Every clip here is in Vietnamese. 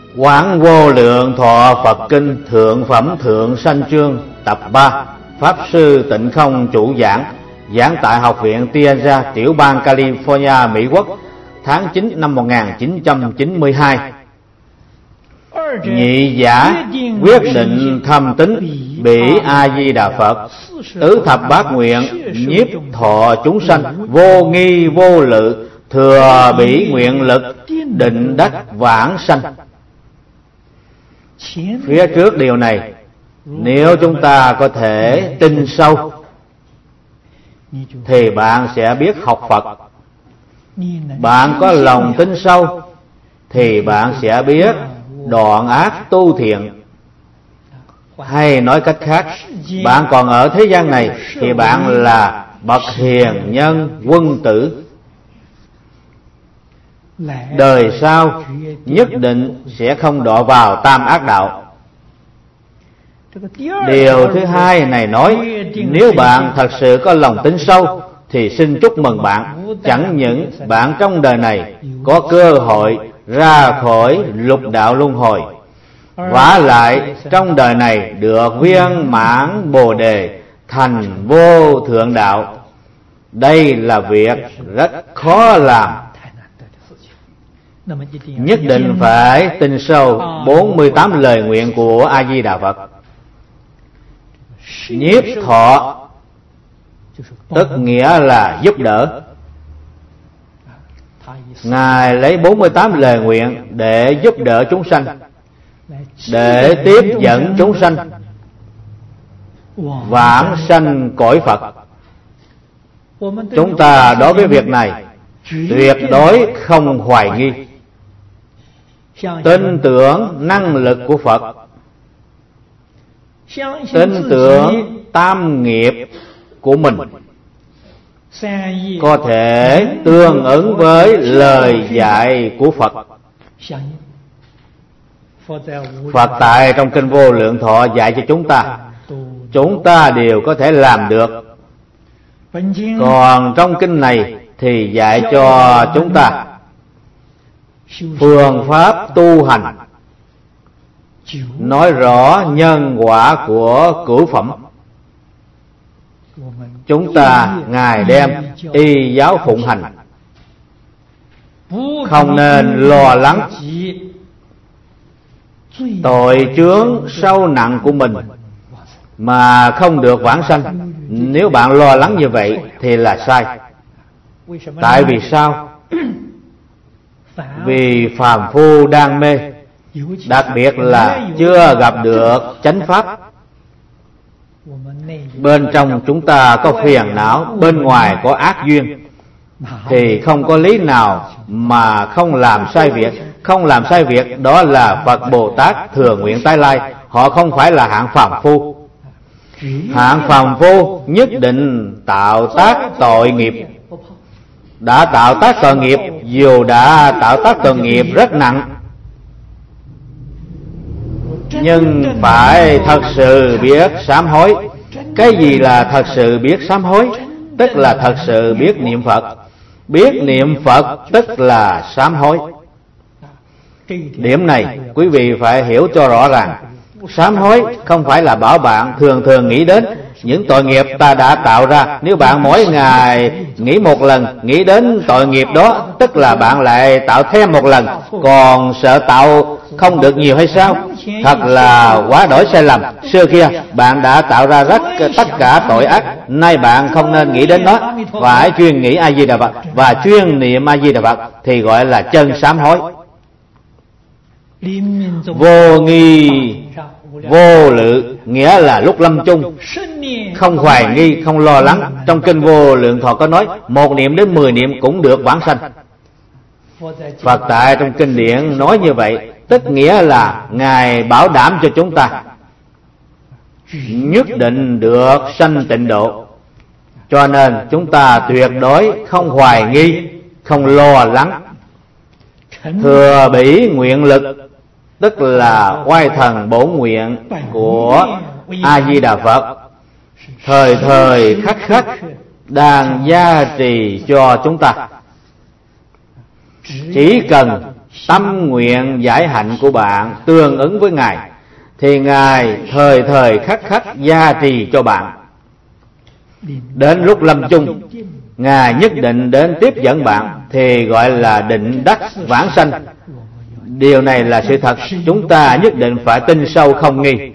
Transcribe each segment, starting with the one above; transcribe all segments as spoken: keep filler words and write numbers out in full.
Quán Vô Lượng Thọ Phật Kinh Thượng Phẩm Thượng Sanh Chương Tập ba. Pháp Sư Tịnh Không chủ giảng. Giảng tại Học viện Tianza, tiểu bang California, Mỹ Quốc, tháng chín năm một nghìn chín trăm chín mươi hai. Nhị giả quyết định thâm tín bỉ A Di Đà Phật, tứ thập bát nguyện nhiếp thọ chúng sanh, vô nghi vô lự, thừa bỉ nguyện lực, định đắc vãng sanh. Phía trước điều này, nếu chúng ta có thể tin sâu thì bạn sẽ biết học Phật. Bạn có lòng tin sâu thì bạn sẽ biết đoạn ác tu thiện. Hay nói cách khác, bạn còn ở thế gian này thì bạn là bậc hiền nhân quân tử. Đời sau nhất định sẽ không đọa vào tam ác đạo. Điều thứ hai này nói, nếu bạn thật sự có lòng tin sâu thì xin chúc mừng bạn. Chẳng những bạn trong đời này có cơ hội ra khỏi lục đạo luân hồi, vả lại trong đời này được viên mãn Bồ Đề, thành vô thượng đạo. Đây là việc rất khó làm. Nhất định phải tin sâu bốn mươi tám lời nguyện của A Di Đà Phật. Nhiếp thọ tức nghĩa là giúp đỡ. Ngài lấy bốn mươi tám lời nguyện để giúp đỡ chúng sanh, để tiếp dẫn chúng sanh vãng sanh cõi Phật. Chúng ta đối với việc này tuyệt đối không hoài nghi, tin tưởng năng lực của Phật, tin tưởng tam nghiệp của mình có thể tương ứng với lời dạy của Phật. Phật tại trong Kinh Vô Lượng Thọ dạy cho chúng ta, chúng ta đều có thể làm được. Còn trong kinh này thì dạy cho chúng ta phương pháp tu hành, nói rõ nhân quả của cửu phẩm. Chúng ta Ngài đem y giáo phụng hành, không nên lo lắng tội chướng sâu nặng của mình mà không được vãng sanh. Nếu bạn lo lắng như vậy thì là sai. Tại vì sao? Vì phàm phu đang mê, đặc biệt là chưa gặp được chánh pháp. Bên trong chúng ta có phiền não, bên ngoài có ác duyên, thì không có lý nào mà không làm sai việc. Không làm sai việc đó là Phật Bồ Tát thừa nguyện tái lai. Họ không phải là hạng phàm phu. Hạng phàm phu nhất định tạo tác tội nghiệp. Đã tạo tác tội nghiệp, dù đã tạo tác tội nghiệp rất nặng, nhưng phải thật sự biết sám hối. Cái gì là thật sự biết sám hối? Tức là thật sự biết niệm Phật. Biết niệm Phật tức là sám hối. Điểm này quý vị phải hiểu cho rõ ràng. Sám hối không phải là bảo bạn thường thường nghĩ đến những tội nghiệp ta đã tạo ra. Nếu bạn mỗi ngày nghĩ một lần, nghĩ đến tội nghiệp đó, tức là bạn lại tạo thêm một lần. Còn sợ tạo không được nhiều hay sao? Thật là quá đổi sai lầm. Xưa kia bạn đã tạo ra rất tất cả tội ác, nay bạn không nên nghĩ đến nó, phải chuyên nghĩ A Di Đà Phật và chuyên niệm A Di Đà Phật thì gọi là chân sám hối. Vô nghi vô lự nghĩa là lúc lâm chung không hoài nghi, không lo lắng. Trong Kinh Vô Lượng Thọ có nói một niệm đến mười niệm cũng được vãng sanh. Phật tại trong kinh điển nói như vậy, tức nghĩa là Ngài bảo đảm cho chúng ta nhất định được sanh tịnh độ. Cho nên chúng ta tuyệt đối không hoài nghi, không lo lắng. Thừa bỉ nguyện lực tức là oai thần bổn nguyện của A Di Đà Phật, thời thời khắc khắc đang gia trì cho chúng ta. Chỉ cần tâm nguyện giải hạnh của bạn tương ứng với Ngài, thì Ngài thời thời khắc khắc gia trì cho bạn. Đến lúc lâm chung, Ngài nhất định đến tiếp dẫn bạn, thì gọi là định đắc vãng sanh. Điều này là sự thật, chúng ta nhất định phải tin sâu không nghi.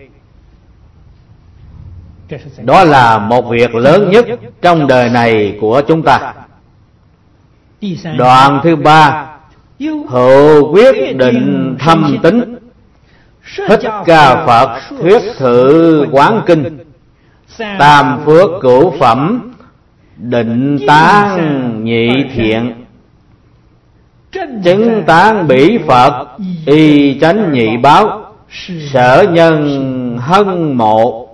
Đó là một việc lớn nhất trong đời này của chúng ta. Đoạn thứ ba, hữu quyết định thâm tín. Thích Ca Phật thuyết thử quán kinh, tam phước cửu phẩm, định tán nhị thiện, chứng tán bỉ Phật, y chánh nhị báo, sở nhân hân mộ.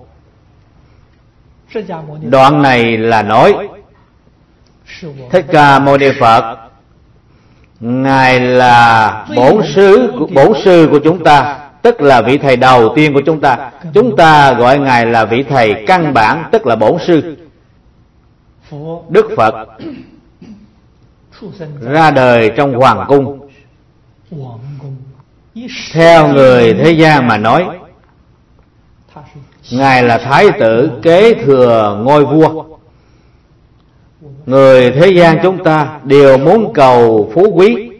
Đoạn này là nói Thích Ca Mâu Ni Phật, Ngài là bổn sư bổn sư của chúng ta, tức là vị thầy đầu tiên của chúng ta. Chúng ta gọi Ngài là vị thầy căn bản, tức là bổn sư. Đức Phật ra đời trong hoàng cung. Theo người thế gian mà nói, Ngài là thái tử kế thừa ngôi vua. Người thế gian chúng ta đều muốn cầu phú quý,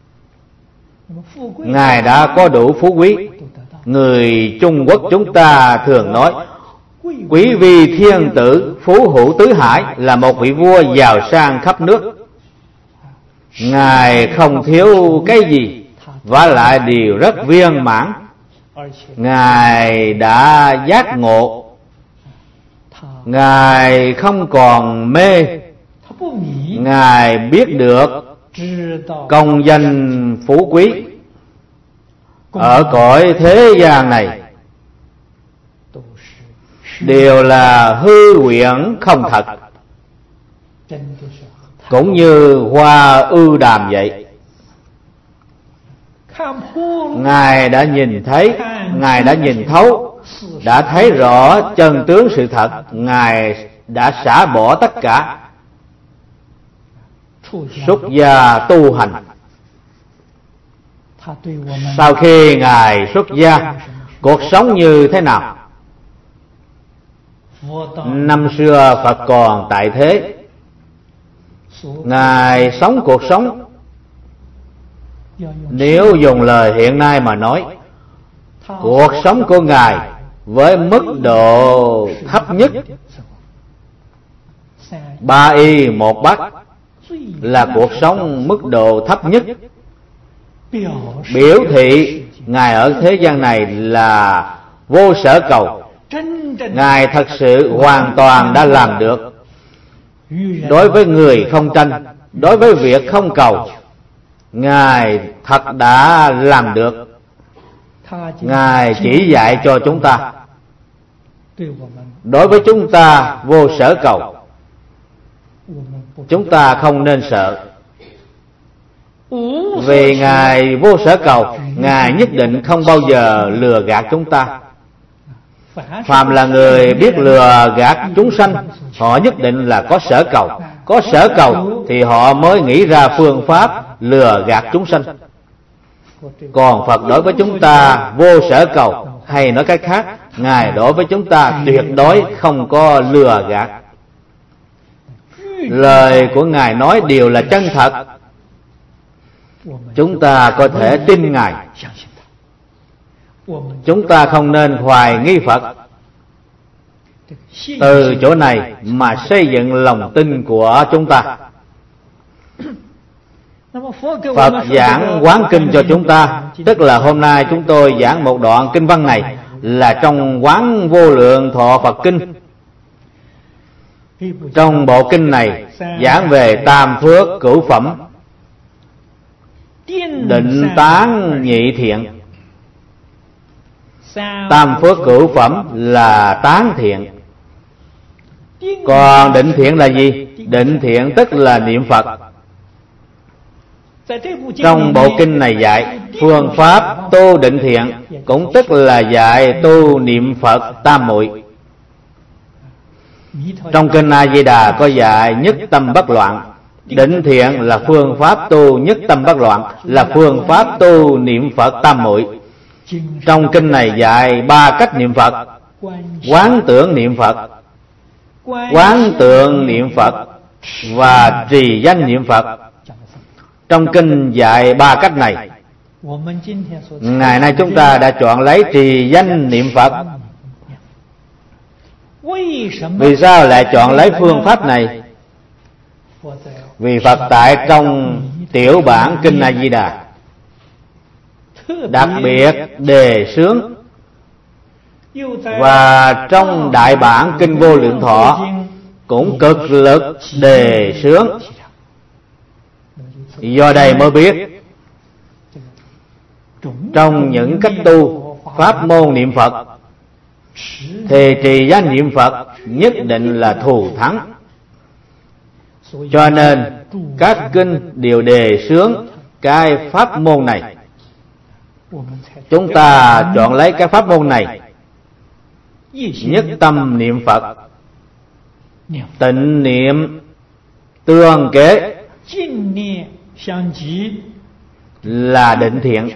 Ngài đã có đủ phú quý. Người Trung Quốc chúng ta thường nói quý vi thiên tử, phú hữu tứ hải, là một vị vua giàu sang khắp nước. Ngài không thiếu cái gì, vả lại đều rất viên mãn. Ngài đã giác ngộ, Ngài không còn mê, Ngài biết được công danh phú quý ở cõi thế gian này đều là hư huyễn không thật, cũng như hoa ưu đàm vậy. Ngài đã nhìn thấy, Ngài đã nhìn thấu, đã thấy rõ chân tướng sự thật. Ngài đã xả bỏ tất cả, xuất gia tu hành. Sau khi Ngài xuất gia, cuộc sống như thế nào? Năm xưa Phật còn tại thế, Ngài sống cuộc sống, nếu dùng lời hiện nay mà nói, cuộc sống của Ngài với mức độ thấp nhất, ba y một bát, là cuộc sống mức độ thấp nhất, biểu thị Ngài ở thế gian này là vô sở cầu. Ngài thật sự hoàn toàn đã làm được. Đối với người không tranh, đối với việc không cầu, Ngài thật đã làm được. Ngài chỉ dạy cho chúng ta. Đối với chúng ta vô sở cầu, chúng ta không nên sợ. Vì Ngài vô sở cầu, Ngài nhất định không bao giờ lừa gạt chúng ta. Phàm là người biết lừa gạt chúng sanh, họ nhất định là có sở cầu. Có sở cầu thì họ mới nghĩ ra phương pháp lừa gạt chúng sanh. Còn Phật đối với chúng ta vô sở cầu, hay nói cách khác, Ngài đối với chúng ta tuyệt đối không có lừa gạt. Lời của Ngài nói đều là chân thật. Chúng ta có thể tin Ngài. Chúng ta không nên hoài nghi Phật. Từ chỗ này mà xây dựng lòng tin của chúng ta. Phật giảng quán kinh cho chúng ta, tức là hôm nay chúng tôi giảng một đoạn kinh văn này là trong Quán Vô Lượng Thọ Phật Kinh. Trong bộ kinh này giảng về tam phước cửu phẩm, định tán nhị thiện. Tam phước cửu phẩm là tán thiện. Còn định thiện là gì? Định thiện tức là niệm Phật. Trong bộ kinh này dạy phương pháp tu định thiện, cũng tức là dạy tu niệm Phật tam muội. Trong kinh A Di Đà có dạy nhất tâm bất loạn, Định thiện là phương pháp tu nhất tâm bất loạn, là phương pháp tu niệm Phật tam muội. Trong kinh này dạy ba cách niệm Phật: quán tưởng niệm Phật, quán tượng niệm Phật và trì danh niệm Phật. Trong kinh dạy ba cách này. Ngày nay chúng ta đã chọn lấy trì danh niệm Phật. Vì sao lại chọn lấy phương pháp này? Vì Phật tại trong tiểu bản kinh A Di Đà đặc biệt đề xướng, và trong đại bản kinh Vô Lượng Thọ cũng cực lực đề xướng. Do đây mới biết trong những cách tu pháp môn niệm Phật thì trì danh niệm Phật nhất định là thù thắng. Cho nên các kinh đều đề xướng cái pháp môn này. Chúng ta chọn lấy cái pháp môn này, nhất tâm niệm Phật, tịnh niệm tương kế là định thiện.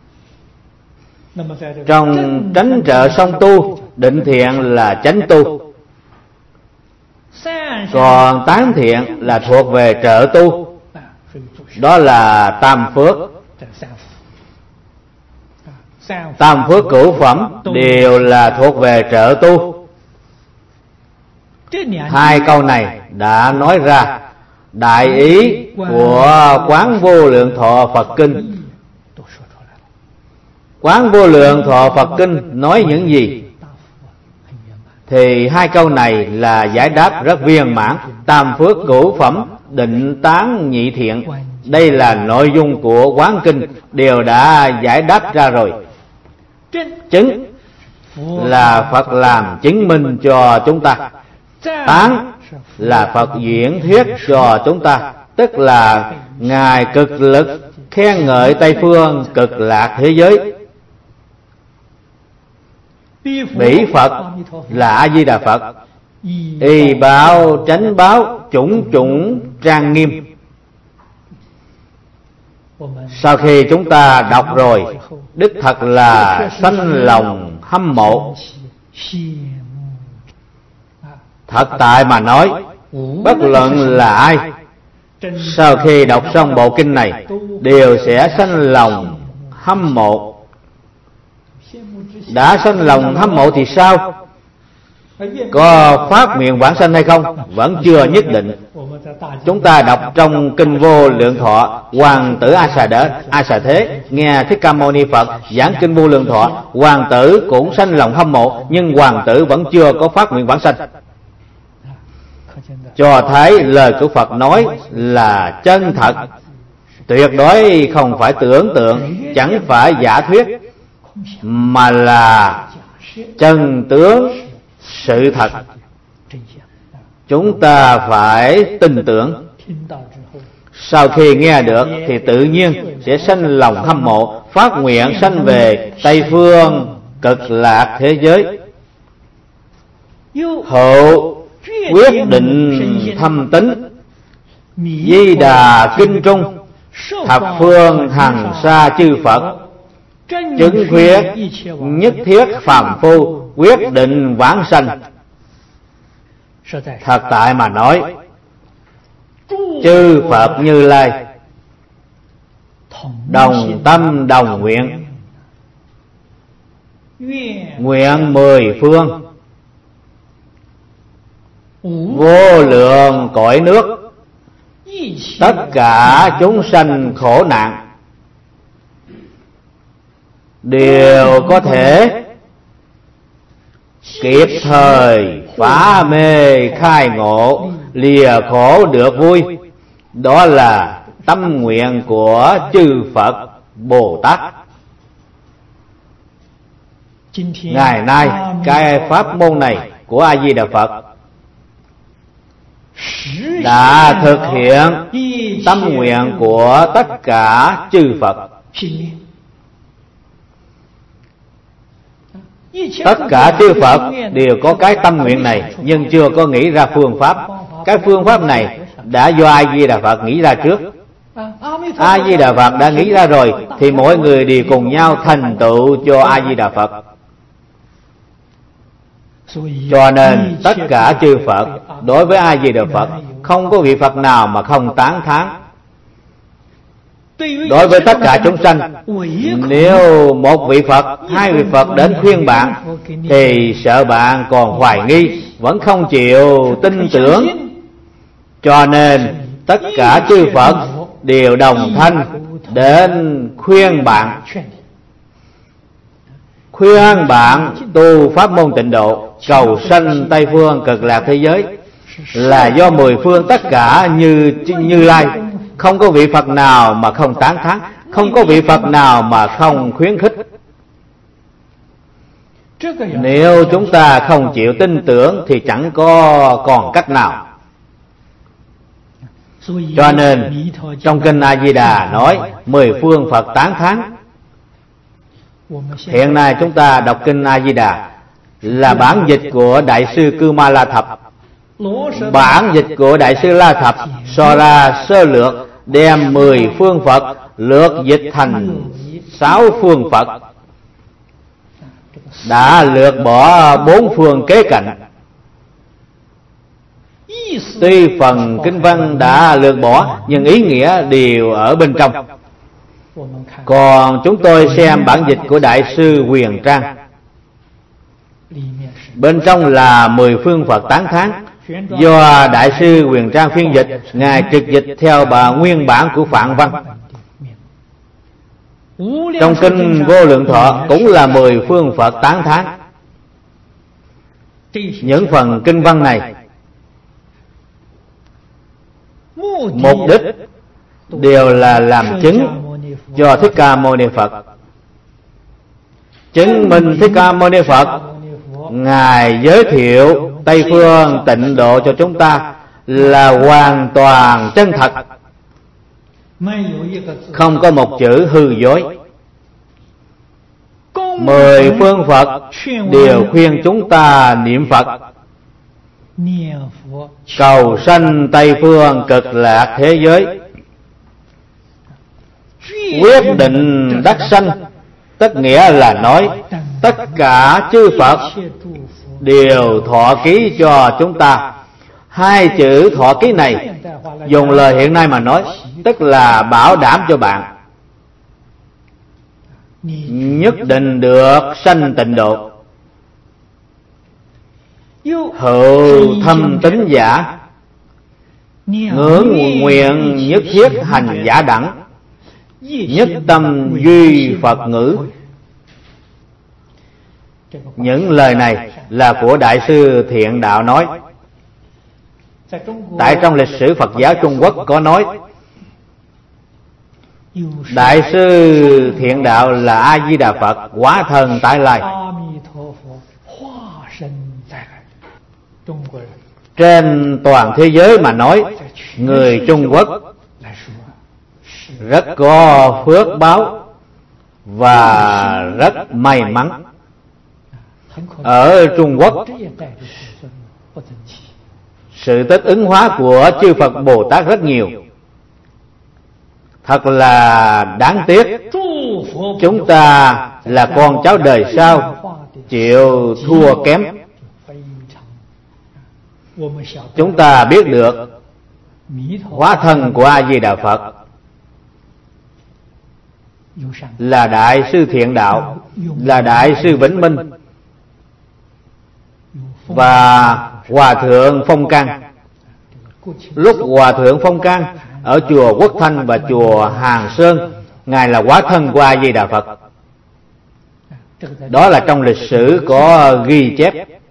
Trong tránh trợ song tu, định thiện là chánh tu, còn tán thiện là thuộc về trợ tu, đó là tam phước. Tam phước cửu phẩm đều là thuộc về trợ tu. Hai câu này đã nói ra đại ý của Quán Vô Lượng Thọ Phật Kinh. Quán Vô Lượng Thọ Phật Kinh nói những gì? Thì hai câu này là giải đáp rất viên mãn. Tam phước cửu phẩm, định tán nhị thiện, đây là nội dung của Quán Kinh, đều đã giải đáp ra rồi. Chứng là Phật làm chứng minh cho chúng ta, tán là Phật diễn thuyết cho chúng ta, tức là Ngài cực lực khen ngợi Tây Phương Cực Lạc thế giới. Bỉ Phật là A Di Đà Phật, y báo chánh báo chủng chủng trang nghiêm. Sau khi chúng ta đọc rồi, đích thật là sanh lòng hâm mộ. Thật tại mà nói, bất luận là ai, sau khi đọc xong bộ kinh này đều sẽ sanh lòng hâm mộ. Đã sanh lòng hâm mộ thì sao? Có phát nguyện vãng sanh hay không? Vẫn chưa nhất định. Chúng ta đọc trong kinh Vô Lượng Thọ, hoàng tử A Xà Đỡ, A Xà Thế nghe Thích Ca Mâu Ni Phật giảng kinh Vô Lượng Thọ, hoàng tử cũng sanh lòng hâm mộ, nhưng hoàng tử vẫn chưa có phát nguyện vãng sanh, cho thấy lời của Phật nói là chân thật, tuyệt đối không phải tưởng tượng, chẳng phải giả thuyết, mà là chân tướng sự thật. Chúng ta phải tin tưởng. Sau khi nghe được thì tự nhiên sẽ sanh lòng hâm mộ, phát nguyện sanh về Tây Phương Cực Lạc thế giới. Hậu quyết định thâm tín, Di Đà Kinh Trung, thập phương hằng sa chư Phật, chứng khuyết nhất thiết phàm phu, quyết định vãng sanh. Thật tại mà nói, chư Phật Như Lai đồng tâm đồng nguyện, nguyện mười phương, vô lượng cõi nước, tất cả chúng sanh khổ nạn đều có thể kịp thời phá mê khai ngộ, lìa khổ được vui. Đó là tâm nguyện của chư Phật Bồ Tát. Ngày nay cái pháp môn này của A Di Đà Phật đã thực hiện tâm nguyện của tất cả chư Phật. Tất cả chư Phật đều có cái tâm nguyện này, nhưng chưa có nghĩ ra phương pháp. Cái phương pháp này đã do A Di Đà Phật nghĩ ra trước. A Di Đà Phật đã nghĩ ra rồi thì mỗi người đều cùng nhau thành tựu cho A Di Đà Phật. Cho nên tất cả chư Phật đối với A Di Đà Phật không có vị Phật nào mà không tán thán. Đối với tất cả chúng sanh, nếu một vị Phật, hai vị Phật đến khuyên bạn thì sợ bạn còn hoài nghi, vẫn không chịu tin tưởng. Cho nên tất cả chư Phật đều đồng thanh đến khuyên bạn, khuyên bạn tu pháp môn tịnh độ, cầu sanh Tây Phương Cực Lạc thế giới, là do mười phương tất cả như Như Lai, không có vị Phật nào mà không tán thán, không có vị Phật nào mà không khuyến khích. Nếu chúng ta không chịu tin tưởng thì chẳng có còn cách nào. Cho nên trong kinh A Di Đà nói mười phương Phật tán thán. Hiện nay chúng ta đọc kinh A Di Đà là bản dịch của Đại sư Cư Ma La Thập. Bản dịch của Đại sư La Thập so ra sơ lược, đem mười phương Phật lược dịch thành sáu phương Phật, đã lược bỏ bốn phương kế cạnh. Tuy phần kinh văn đã lược bỏ nhưng ý nghĩa đều ở bên trong. Còn chúng tôi xem bản dịch của Đại sư Huyền Trang, bên trong là mười phương Phật tán thán, do Đại sư Huyền Trang phiên dịch, ngài trực dịch theo bà nguyên bản của Phạn Văn. Trong kinh Vô Lượng Thọ cũng là mười phương Phật tán thán. Những phần kinh văn này mục đích đều là làm chứng cho Thích Ca Mâu Ni Phật, chứng minh Thích Ca Mâu Ni Phật ngài giới thiệu Tây Phương tịnh độ cho chúng ta là hoàn toàn chân thật, không có một chữ hư dối. Mười phương Phật đều khuyên chúng ta niệm Phật, cầu sanh Tây Phương Cực Lạc thế giới, quyết định đắc sanh. Tất nghĩa là nói tất cả chư Phật đều thọ ký cho chúng ta. Hai chữ thọ ký này dùng lời hiện nay mà nói, tức là bảo đảm cho bạn nhất định được sanh tịnh độ. Hữu thâm tín giả, ngưỡng nguyện nhất thiết hành giả đẳng, nhất tâm duy Phật ngữ. Những lời này là của Đại sư Thiện Đạo nói. Tại trong lịch sử Phật giáo Trung Quốc có nói, Đại sư Thiện Đạo là A Di Đà Phật hóa thân tại Lai. Trên toàn thế giới mà nói, người Trung Quốc rất có phước báo và rất may mắn. Ở Trung Quốc, sự tích ứng hóa của chư Phật Bồ Tát rất nhiều. Thật là đáng tiếc, chúng ta là con cháu đời sau chịu thua kém. Chúng ta biết được hóa thân của A Di Đà Phật là Đại sư Thiện Đạo, là Đại sư Vĩnh Minh và Hòa thượng Phong Can. Lúc Hòa thượng Phong Can ở chùa Quốc Thanh và chùa Hàng Sơn, ngài là hóa thân của A Di Đà Phật. Đó là trong lịch sử có ghi chép.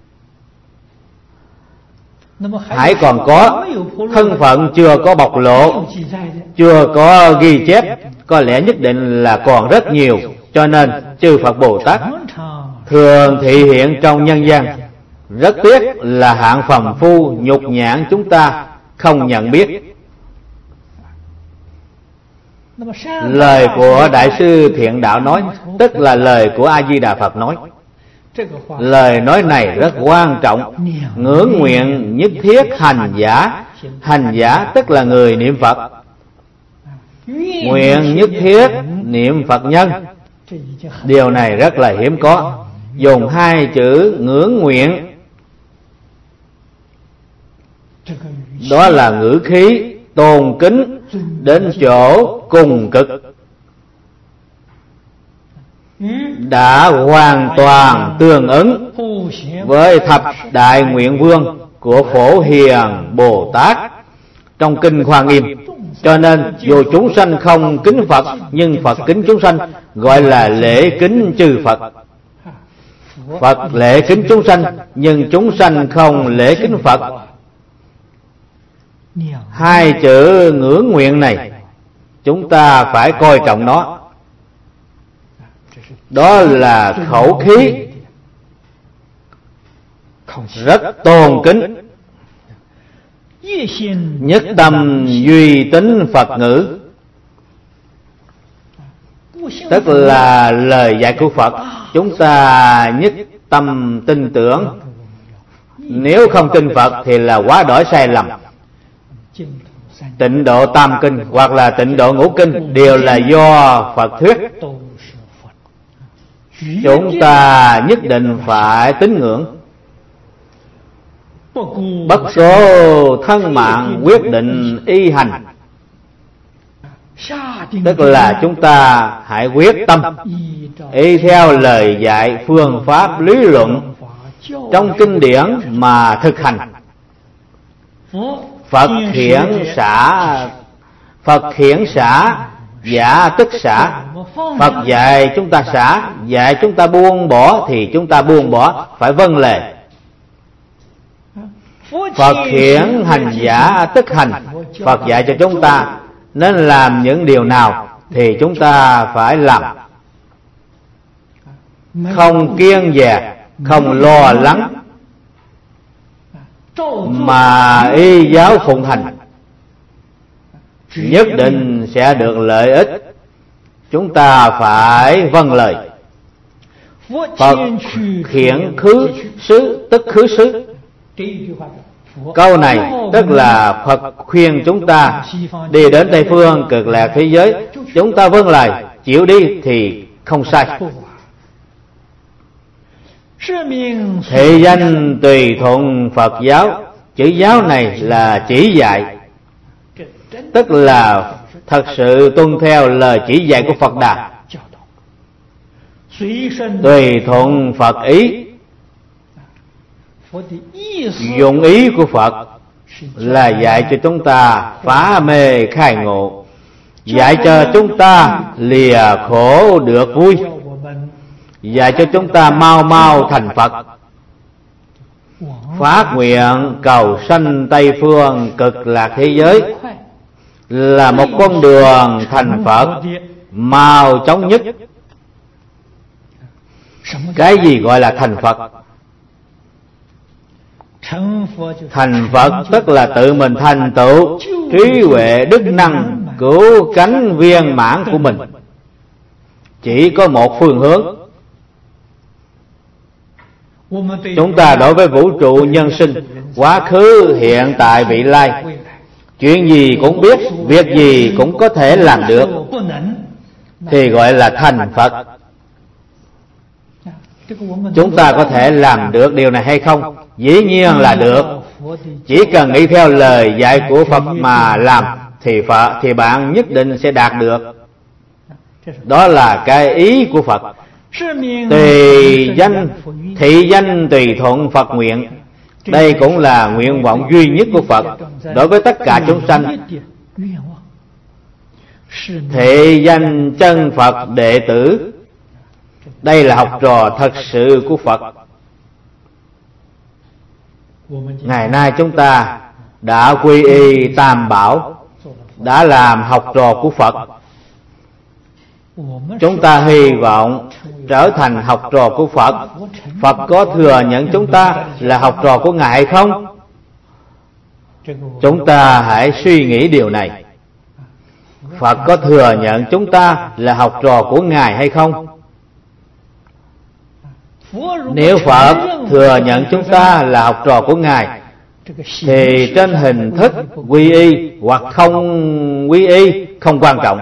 Hãy còn có thân phận chưa có bộc lộ, chưa có ghi chép, có lẽ nhất định là còn rất nhiều. Cho nên chư Phật Bồ Tát thường thị hiện trong nhân gian. Rất tiếc là hạng phàm phu nhục nhãn chúng ta không nhận biết. Lời của Đại sư Thiện Đạo nói, tức là lời của A Di Đà Phật nói. Lời nói này rất quan trọng. Ngưỡng nguyện nhất thiết hành giả hành giả tức là người niệm Phật. Nguyện nhất thiết niệm Phật nhân. Điều này rất là hiếm có. Dùng hai chữ ngưỡng nguyện, đó là ngữ khí tôn kính đến chỗ cùng cực, đã hoàn toàn tương ứng với thập đại nguyện vương của Phổ Hiền Bồ Tát trong kinh Hoa Nghiêm. Cho nên dù chúng sanh không kính Phật, nhưng Phật kính chúng sanh, gọi là lễ kính chư Phật. Phật lễ kính chúng sanh, nhưng chúng sanh không lễ kính Phật. Hai chữ ngưỡng nguyện này chúng ta phải coi trọng nó. Đó là khẩu khí rất tôn kính, nhất tâm duy tín Phật ngữ, tức là lời dạy của Phật chúng ta nhất tâm tin tưởng. Nếu không tin Phật thì là quá đổi sai lầm. Tịnh độ tam kinh hoặc là tịnh độ ngũ kinh đều là do Phật thuyết. Chúng ta nhất định phải tín ngưỡng, bất số thân mạng quyết định y hành. Tức là chúng ta hãy quyết tâm y theo lời dạy, phương pháp, lý luận trong kinh điển mà thực hành. Phật hiển xả, Phật hiển xả, giả tức xả. Phật dạy chúng ta xả, dạy chúng ta buông bỏ thì chúng ta buông bỏ, phải vâng lời. Phật hiển hành giả tức hành. Phật dạy cho chúng ta nên làm những điều nào thì chúng ta phải làm, không kiêng dè, không lo lắng, mà y giáo phụng hành, nhất định sẽ được lợi ích. Chúng ta phải vâng lời. Phật hiển khứ xứ tức khứ xứ. Câu này tức là Phật khuyên chúng ta đi đến Tây Phương Cực Lạc thế giới, chúng ta vâng lời chịu đi thì không sai. Thị danh tùy thuận Phật giáo. Chữ giáo này là chỉ dạy, tức là thật sự tuân theo lời chỉ dạy của Phật Đà. Tùy thuận Phật ý. Dụng ý của Phật là dạy cho chúng ta phá mê khai ngộ, dạy cho chúng ta lìa khổ được vui, dạy cho chúng ta mau mau thành Phật. Phát nguyện cầu sanh Tây Phương Cực Lạc thế giới là một con đường thành Phật mau chóng nhất. Cái gì gọi là thành Phật? Thành Phật tức là tự mình thành tựu trí huệ đức năng cứu cánh viên mãn của mình. Chỉ có một phương hướng. Chúng ta đối với vũ trụ nhân sinh, quá khứ, hiện tại, vị lai, chuyện gì cũng biết, việc gì cũng có thể làm được, thì gọi là thành Phật. Chúng ta có thể làm được điều này hay không? Dĩ nhiên là được. Chỉ cần nghĩ theo lời dạy của Phật mà làm thì Phật thì bạn nhất định sẽ đạt được. Đó là cái ý của Phật. Tùy danh, thị danh tùy thuận Phật nguyện. Đây cũng là nguyện vọng duy nhất của Phật đối với tất cả chúng sanh. Thị danh chân Phật đệ tử. Đây là học trò thật sự của Phật. Ngày nay chúng ta đã quy y Tam Bảo, đã làm học trò của Phật. Chúng ta hy vọng trở thành học trò của Phật. Phật có thừa nhận chúng ta là học trò của Ngài hay không? Chúng ta hãy suy nghĩ điều này. Phật có thừa nhận chúng ta là học trò của Ngài hay không? Nếu Phật thừa nhận chúng ta là học trò của Ngài thì trên hình thức quy y hoặc không quy y không quan trọng.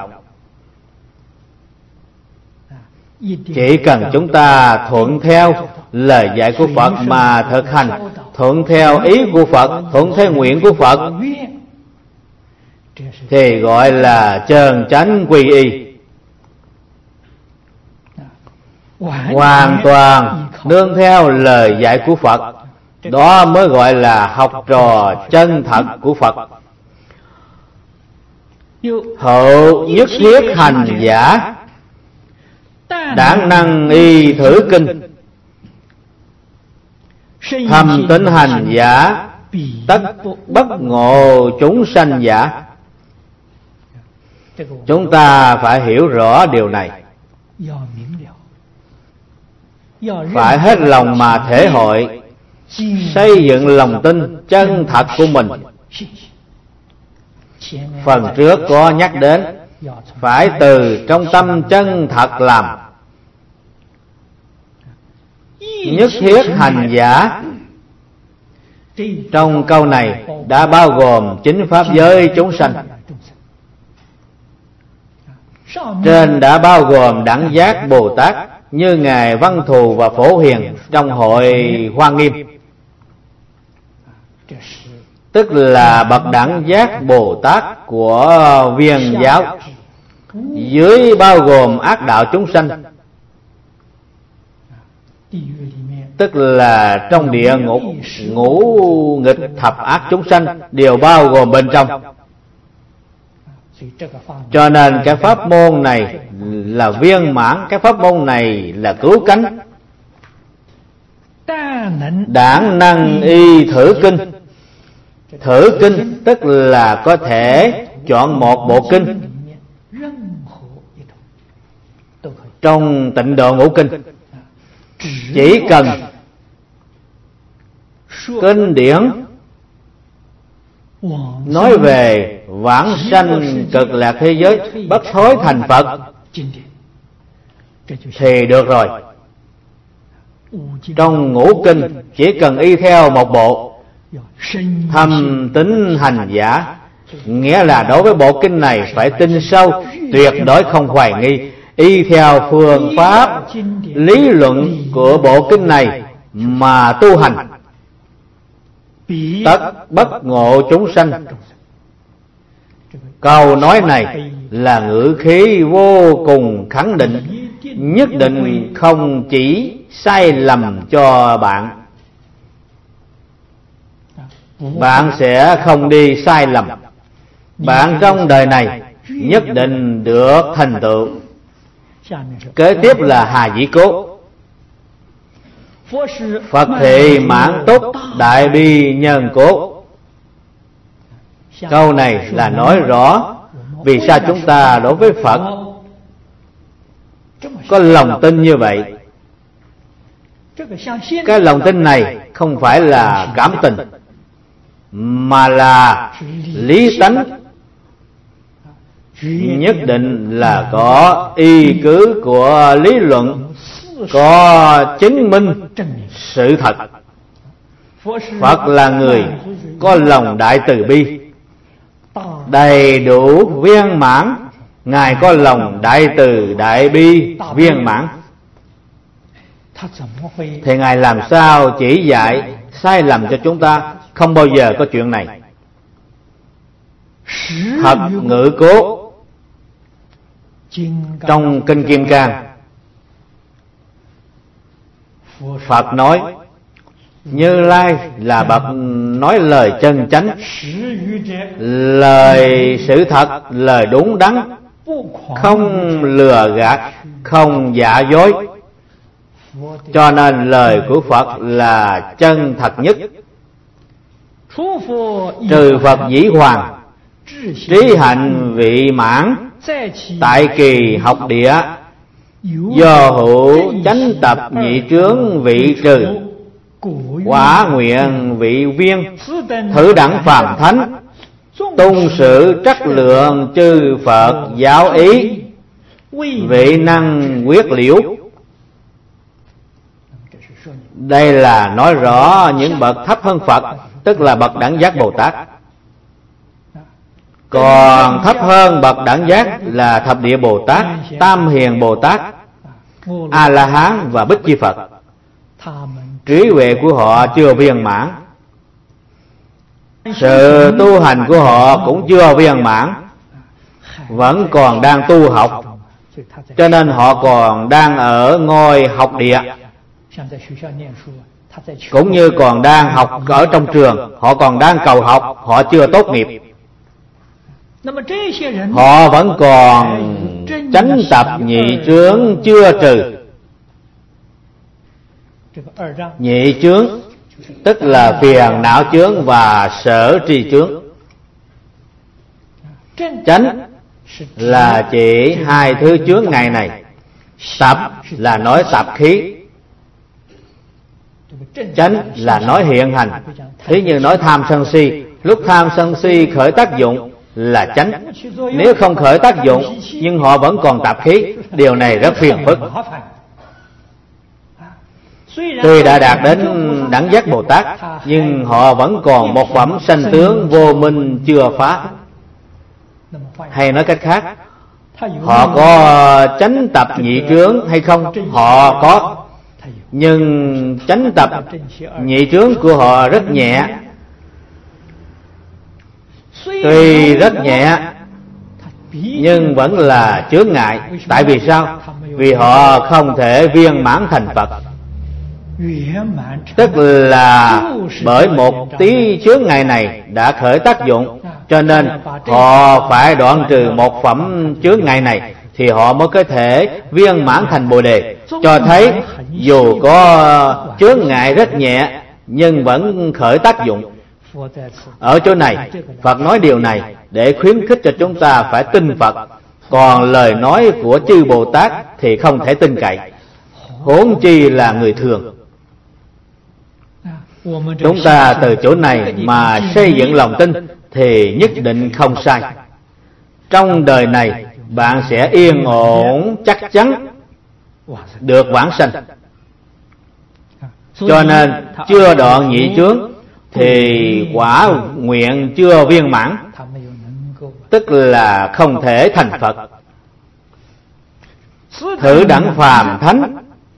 Chỉ cần chúng ta thuận theo lời dạy của Phật mà thực hành, thuận theo ý của Phật, thuận theo nguyện của Phật, thì gọi là chân chánh quy y. Hoàn toàn nương theo lời dạy của Phật, đó mới gọi là học trò chân thật của Phật. Hậu nhất thiết hành giả, đản năng y thử kinh, thầm tín hành giả, tất bất ngộ chúng sanh giả. Chúng ta phải hiểu rõ điều này, phải hết lòng mà thể hội, xây dựng lòng tin chân thật của mình. Phần trước có nhắc đến, phải từ trong tâm chân thật làm. Nhất thiết hành giả, trong câu này đã bao gồm chính pháp giới chúng sanh. Trên đã bao gồm đẳng giác Bồ Tát như Ngài Văn Thù và Phổ Hiền trong hội Hoa Nghiêm, tức là bậc đẳng giác Bồ Tát của Viên giáo. Dưới bao gồm ác đạo chúng sanh, tức là trong địa ngục ngũ nghịch thập ác chúng sanh đều bao gồm bên trong. Cho nên cái pháp môn này là viên mãn, cái pháp môn này là cứu cánh. Đản năng y thử kinh. Thử kinh tức là có thể chọn một bộ kinh trong Tịnh Độ Ngũ Kinh. Chỉ cần kinh điển nói về vãng sanh cực lạc thế giới, bất thối thành Phật thì được rồi. Trong ngũ kinh chỉ cần y theo một bộ, thâm tín hành giả, nghĩa là đối với bộ kinh này phải tin sâu, tuyệt đối không hoài nghi, y theo phương pháp lý luận của bộ kinh này mà tu hành, tất bất ngộ chúng sanh. Câu nói này là ngữ khí vô cùng khẳng định, nhất định không chỉ sai lầm cho bạn, bạn sẽ không đi sai lầm. Bạn trong đời này nhất định được thành tựu. Kế tiếp là Hà Dĩ Cố. Phật thị mãn túc đại bi nhân cố. Câu này là nói rõ vì sao chúng ta đối với Phật có lòng tin như vậy. Cái lòng tin này không phải là cảm tình, mà là lý tánh, nhất định là có y cứ của lý luận, có chứng minh sự thật. Phật là người có lòng đại từ bi, đầy đủ viên mãn. Ngài có lòng đại từ đại bi viên mãn, thì Ngài làm sao chỉ dạy sai lầm cho chúng ta? Không bao giờ có chuyện này. Thật ngữ cố trong Kinh Kim Cang, Phật nói Như Lai là bậc nói lời chân chánh, lời sự thật, lời đúng đắn, không lừa gạt, không giả dối. Cho nên lời của Phật là chân thật nhất. Trừ Phật dĩ hoàng, trí hạnh vị mãn, tại kỳ học địa, do hữu chánh tập nhị trướng vị trừ, quả nguyện vị viên, thử đẳng phàm thánh, tung sự trắc lượng chư Phật giáo ý, vị năng quyết liễu. Đây là nói rõ những bậc thấp hơn Phật tức là bậc đẳng giác Bồ Tát. Còn thấp hơn bậc đẳng giác là thập địa Bồ Tát, Tam Hiền Bồ Tát, A La Hán và Bích Chi Phật. Trí huệ của họ chưa viên mãn, sự tu hành của họ cũng chưa viên mãn, vẫn còn đang tu học, cho nên họ còn đang ở ngôi học địa, cũng như còn đang học ở trong trường, họ còn đang cầu học, họ chưa tốt nghiệp. Họ vẫn còn chánh tập nhị chướng chưa trừ. Nhị chướng tức là phiền não chướng và sở tri chướng. Chánh là chỉ hai thứ chướng ngại này. Tập là nói tập khí, chánh là nói hiện hành. Thí như nói tham sân si, lúc tham sân si khởi tác dụng là chánh. Nếu không khởi tác dụng nhưng họ vẫn còn tạp khí, điều này rất phiền phức. Tuy đã đạt đến đẳng giác Bồ Tát, nhưng họ vẫn còn một phẩm sanh tướng vô minh chưa phá. Hay nói cách khác, họ có chánh tập nhị chướng hay không? Họ có, nhưng chánh tập nhị chướng của họ rất nhẹ. Tuy rất nhẹ nhưng vẫn là chướng ngại. Tại vì sao? Vì họ không thể viên mãn thành Phật. Tức là bởi một tí chướng ngại này đã khởi tác dụng, cho nên họ phải đoạn trừ một phẩm chướng ngại này thì họ mới có thể viên mãn thành Bồ Đề. Cho thấy dù có chướng ngại rất nhẹ nhưng vẫn khởi tác dụng. Ở chỗ này Phật nói điều này để khuyến khích cho chúng ta phải tin Phật. Còn lời nói của chư Bồ Tát thì không thể tin cậy, huống chi là người thường. Chúng ta từ chỗ này mà xây dựng lòng tin thì nhất định không sai. Trong đời này bạn sẽ yên ổn chắc chắn được vãng sanh. Cho nên chưa đoạn nhị chướng thì quả nguyện chưa viên mãn, tức là không thể thành Phật. Thử đẳng phàm thánh,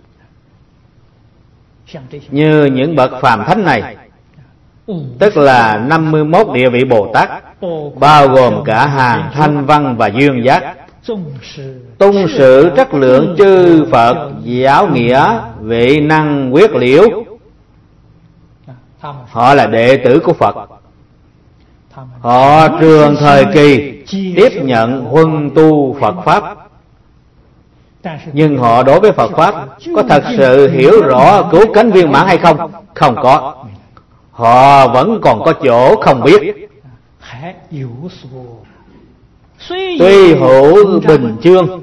như những bậc phàm thánh này, tức là năm mươi mốt địa vị Bồ Tát, bao gồm cả hàng thanh văn và duyên giác, tung sự trắc lượng chư Phật giáo nghĩa, vị năng quyết liễu. Họ là đệ tử của Phật. Họ trường thời kỳ tiếp nhận huân tu Phật Pháp, nhưng họ đối với Phật Pháp có thật sự hiểu rõ cứu cánh viên mãn hay không? Không có. Họ vẫn còn có chỗ không biết. Tuy hữu bình chương,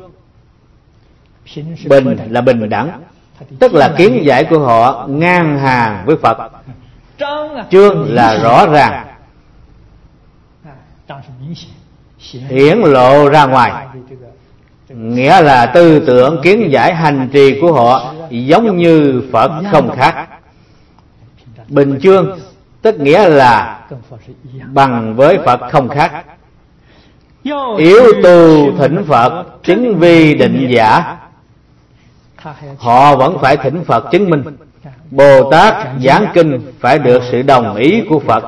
bình là bình đẳng, tức là kiến giải của họ ngang hàng với Phật. Chương là rõ ràng, hiển lộ ra ngoài, nghĩa là tư tưởng kiến giải hành trì của họ giống như Phật không khác. Bình chương tức nghĩa là bằng với Phật không khác. Yếu tu thỉnh Phật chứng vi định giả, họ vẫn phải thỉnh Phật chứng minh. Bồ Tát giảng kinh phải được sự đồng ý của Phật,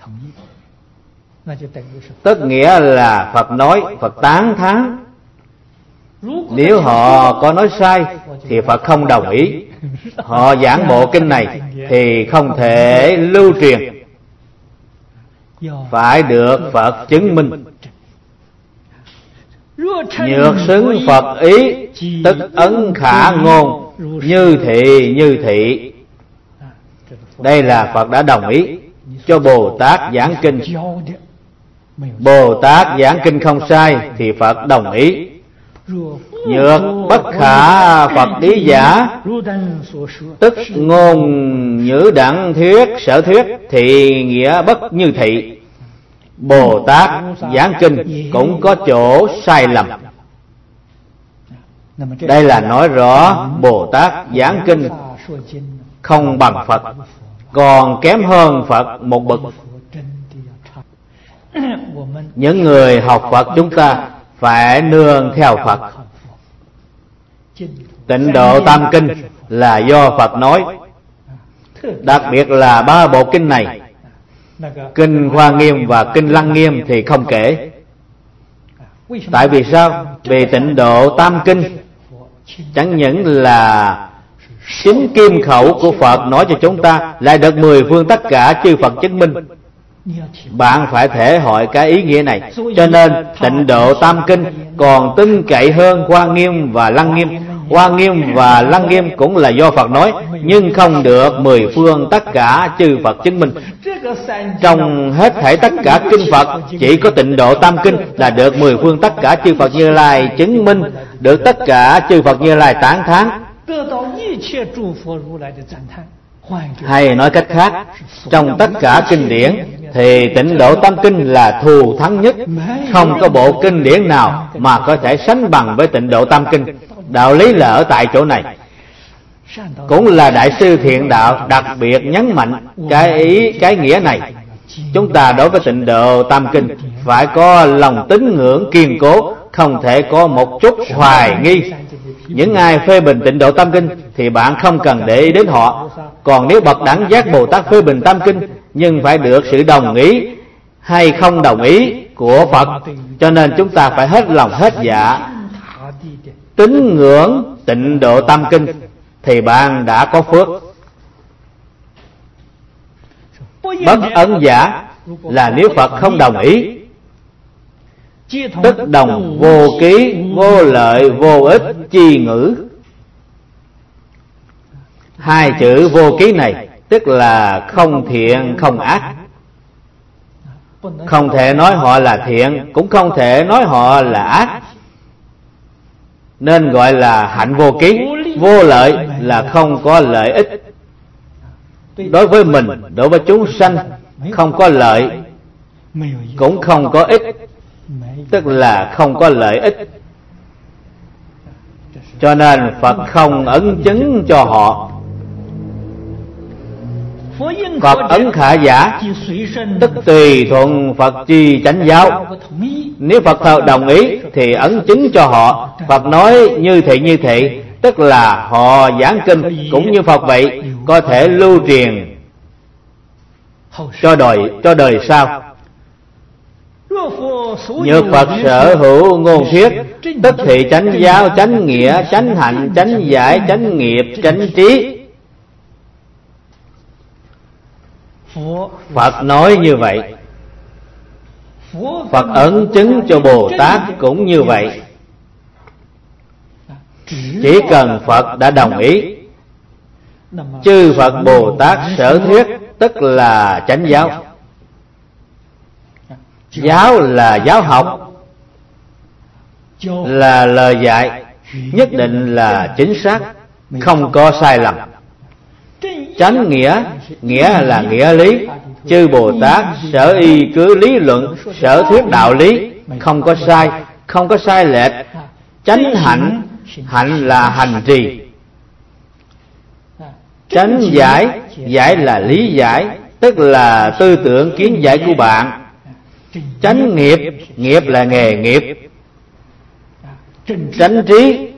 tức nghĩa là Phật nói, Phật tán thán. Nếu họ có nói sai thì Phật không đồng ý. Họ giảng bộ kinh này thì không thể lưu truyền, phải được Phật chứng minh. Nhược xứng Phật ý, tức ấn khả ngôn, như thị như thị. Đây là Phật đã đồng ý cho Bồ Tát giảng kinh. Bồ Tát giảng kinh không sai thì Phật đồng ý. Nhược bất khả Phật ý giả, tức ngôn nhữ đẳng thuyết sở thuyết, thì nghĩa bất như thị. Bồ Tát giảng kinh cũng có chỗ sai lầm. Đây là nói rõ Bồ Tát giảng kinh không bằng Phật. còn kém hơn Phật một bậc. Những người học Phật chúng ta phải nương theo Phật. Tịnh Độ Tam Kinh là do Phật nói, đặc biệt là ba bộ kinh này. Kinh Hoa Nghiêm và Kinh Lăng Nghiêm thì không kể. Tại vì sao? Vì Tịnh Độ Tam Kinh chẳng những là chính kim khẩu của Phật nói cho chúng ta, lại được mười phương tất cả chư Phật chứng minh. Bạn phải thể hội cái ý nghĩa này. Cho nên Tịnh Độ Tam Kinh còn tin cậy hơn Hoa Nghiêm và Lăng Nghiêm. Hoa Nghiêm và Lăng Nghiêm cũng là do Phật nói, nhưng không được mười phương tất cả chư Phật chứng minh. Trong hết thảy tất cả kinh Phật, chỉ có Tịnh Độ Tam Kinh là được mười phương tất cả chư Phật Như Lai chứng minh, được tất cả chư Phật Như Lai tán thán. Hay nói cách khác, trong tất cả kinh điển thì Tịnh Độ Tam Kinh là thù thắng nhất. Không có bộ kinh điển nào mà có thể sánh bằng với Tịnh Độ Tam Kinh. Đạo lý là ở tại chỗ này. Cũng là Đại sư Thiện Đạo đặc biệt nhấn mạnh cái ý, cái nghĩa này. Chúng ta đối với Tịnh Độ Tam Kinh phải có lòng tín ngưỡng kiên cố, không thể có một chút hoài nghi. Những ai phê bình Tịnh Độ Tam Kinh thì bạn không cần để ý đến họ. Còn nếu bậc đẳng giác Bồ Tát phê bình Tam Kinh, nhưng phải được sự đồng ý hay không đồng ý của Phật. Cho nên chúng ta phải hết lòng hết dạ tín ngưỡng Tịnh Độ Tam Kinh thì bạn đã có phước. Bất ấn giả là nếu Phật không đồng ý, tức đồng vô ký, vô lợi, vô ích, chi ngữ. Hai chữ vô ký này tức là không thiện không ác. Không thể nói họ là thiện, cũng không thể nói họ là ác, nên gọi là hạnh vô ký. Vô lợi là không có lợi ích. Đối với mình, đối với chúng sanh không có lợi, cũng không có ích, tức là không có lợi ích. Cho nên Phật không ấn chứng cho họ. Phật ấn khả giả, tức tùy thuận Phật chi chánh giáo. Nếu Phật thờ đồng ý thì ấn chứng cho họ. Phật nói như thị như thị, tức là họ giảng kinh cũng như Phật vậy, có thể lưu truyền cho đời cho đời sau. Nhược Phật sở hữu ngôn thuyết, tức thị chánh giáo, chánh nghĩa, chánh hạnh, chánh giải, chánh nghiệp, chánh trí. Phật nói như vậy. Phật ấn chứng cho Bồ Tát cũng như vậy. Chỉ cần Phật đã đồng ý, chư Phật Bồ Tát sở thuyết tức là chánh giáo. Giáo là giáo học, là lời dạy, nhất định là chính xác, không có sai lầm. Chánh nghĩa, nghĩa là nghĩa lý. Chư Bồ Tát sở y cứ lý luận, sở thuyết đạo lý, không có sai, không có sai lệch. Chánh hạnh, hạnh là hành trì. Chánh giải, giải là lý giải, tức là tư tưởng kiến giải của bạn. Chánh nghiệp, nghiệp là nghề nghiệp. Chánh trí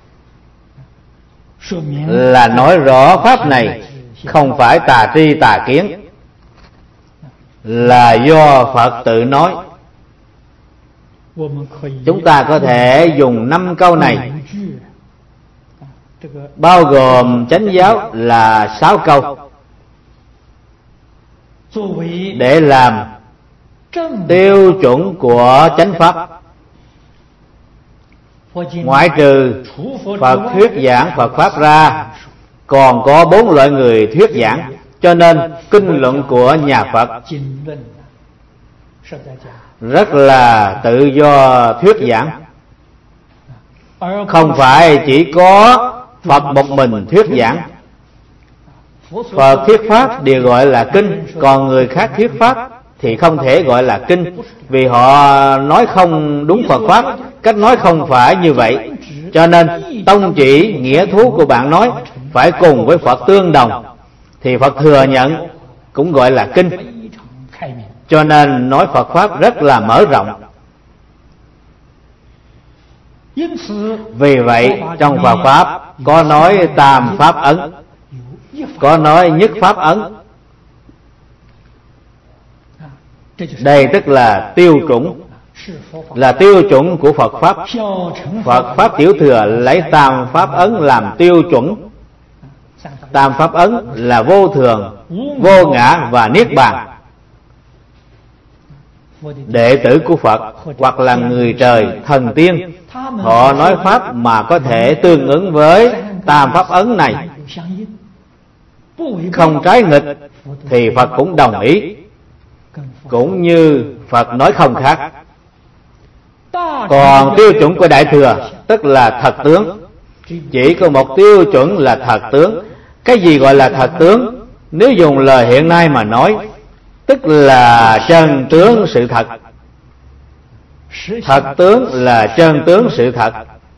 là nói rõ pháp này không phải tà tri tà kiến, là do Phật tự nói. Chúng ta có thể dùng năm câu này, bao gồm chánh giáo là sáu câu, để làm tiêu chuẩn của chánh pháp. Ngoại trừ Phật thuyết giảng Phật pháp ra, còn có bốn loại người thuyết giảng. Cho nên kinh luận của nhà Phật rất là tự do thuyết giảng, không phải chỉ có Phật một mình thuyết giảng. Phật thuyết pháp đều gọi là kinh, còn người khác thuyết pháp thì không thể gọi là kinh, vì họ nói không đúng Phật pháp, cách nói không phải như vậy. Cho nên tông chỉ nghĩa thú của bạn nói phải cùng với Phật tương đồng. thì Phật thừa nhận, cũng gọi là kinh. Cho nên nói Phật Pháp rất là mở rộng. Vì vậy trong Phật Pháp có nói tam Pháp ấn, có nói nhất Pháp ấn. Đây tức là tiêu chuẩn, là tiêu chuẩn của Phật Pháp. Phật Pháp tiểu thừa lấy tam Pháp ấn làm tiêu chuẩn. Tam Pháp ấn là vô thường, vô ngã và niết bàn. Đệ tử của Phật hoặc là người trời, thần tiên, họ nói Pháp mà có thể tương ứng với tam Pháp ấn này, không trái nghịch, thì Phật cũng đồng ý, cũng như Phật nói không khác. Còn tiêu chuẩn của Đại Thừa tức là thật tướng, chỉ có một tiêu chuẩn là thật tướng. Cái gì gọi là thật tướng? Nếu dùng lời hiện nay mà nói, tức là chân tướng sự thật. Thật tướng là chân tướng sự thật.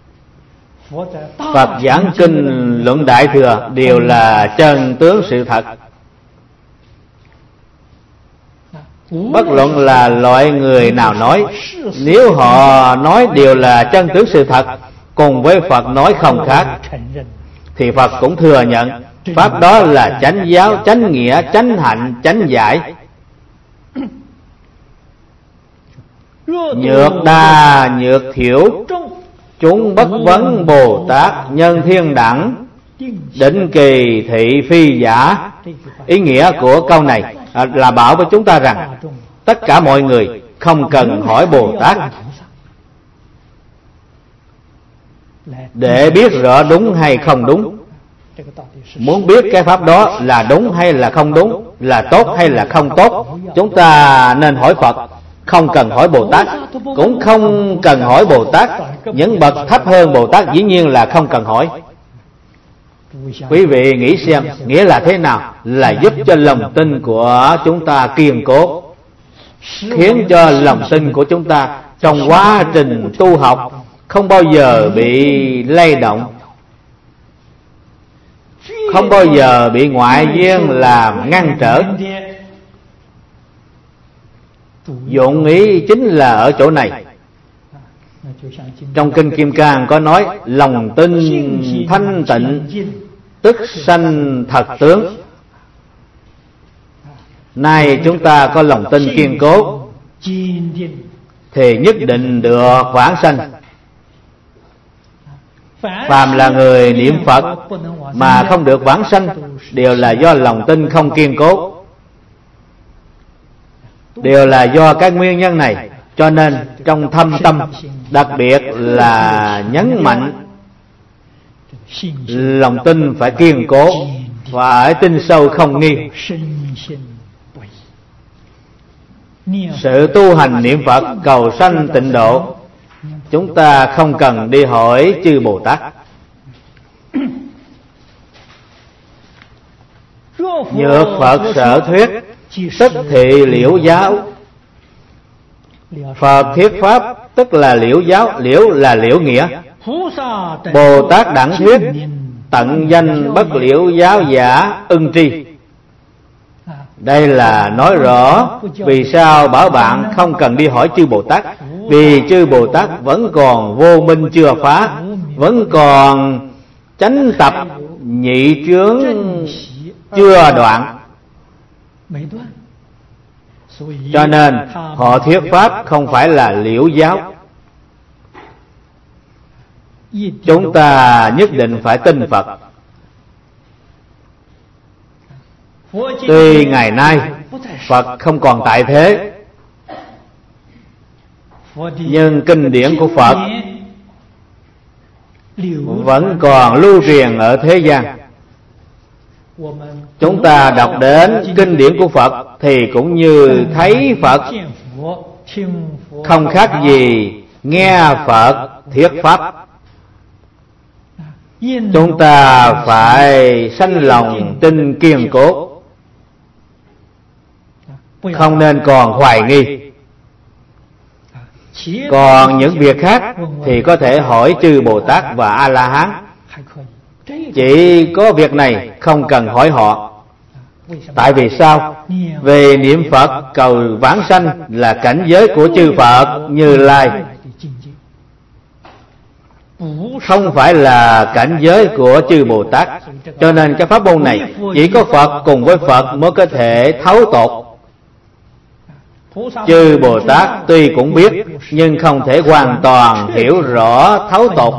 Phật giảng kinh luận Đại Thừa đều là chân tướng sự thật. Bất luận là loại người nào nói, nếu họ nói đều là chân tướng sự thật, cùng với Phật nói không khác, thì Phật cũng thừa nhận Pháp đó là chánh giáo, chánh nghĩa, chánh hạnh, chánh giải. Nhược đa nhược thiểu, chúng bất vấn Bồ Tát, nhân thiên đẳng, định kỳ thị phi giả. Ý nghĩa của câu này là bảo với chúng ta rằng tất cả mọi người không cần hỏi Bồ Tát để biết rõ đúng hay không đúng. Muốn biết cái Pháp đó là đúng hay là không đúng, là tốt hay là không tốt, chúng ta nên hỏi Phật, không cần hỏi Bồ Tát. Cũng không cần hỏi Bồ Tát, những bậc thấp hơn Bồ Tát dĩ nhiên là không cần hỏi. Quý vị nghĩ xem, nghĩa là thế nào? Là giúp cho lòng tin của chúng ta kiên cố, khiến cho lòng tin của chúng ta trong quá trình tu học không bao giờ bị lay động, không bao giờ bị ngoại duyên làm ngăn trở. Dụng ý chính là ở chỗ này. Trong Kinh Kim Cang có nói lòng tin thanh tịnh tức sanh thật tướng. Nay chúng ta có lòng tin kiên cố thì nhất định được vãng sanh. Phàm là người niệm Phật mà không được vãng sanh đều là do lòng tin không kiên cố, đều là do các nguyên nhân này. Cho nên trong thâm tâm đặc biệt là nhấn mạnh lòng tin phải kiên cố, phải tin sâu không nghi. Sự tu hành niệm Phật cầu sanh tịnh độ, chúng ta không cần đi hỏi chư Bồ Tát. Nhược Phật sở thuyết, tức thị liễu giáo. Phật thuyết Pháp tức là liễu giáo, liễu là liễu nghĩa. Bồ Tát đẳng thuyết, tận danh bất liễu giáo giả ưng tri. Đây là nói rõ vì sao bảo bạn không cần đi hỏi chư Bồ Tát. Vì chư Bồ Tát vẫn còn vô minh chưa phá, vẫn còn chánh tập nhị chướng chưa đoạn, cho nên họ thuyết Pháp không phải là liễu giáo. Chúng ta nhất định phải tin Phật. Tuy ngày nay Phật không còn tại thế, nhưng kinh điển của Phật vẫn còn lưu truyền ở thế gian. Chúng ta đọc đến kinh điển của Phật thì cũng như thấy Phật, không khác gì nghe Phật thuyết Pháp. Chúng ta phải sanh lòng tin kiên cố, không nên còn hoài nghi. Còn những việc khác thì có thể hỏi chư Bồ Tát và A La Hán. Chỉ có việc này không cần hỏi họ. Tại vì sao? Vì niệm Phật cầu vãng sanh là cảnh giới của chư Phật Như Lai, không phải là cảnh giới của chư Bồ Tát. Cho nên cái pháp môn này chỉ có Phật cùng với Phật mới có thể thấu tột. Chư Bồ Tát tuy cũng biết nhưng không thể hoàn toàn hiểu rõ thấu tột.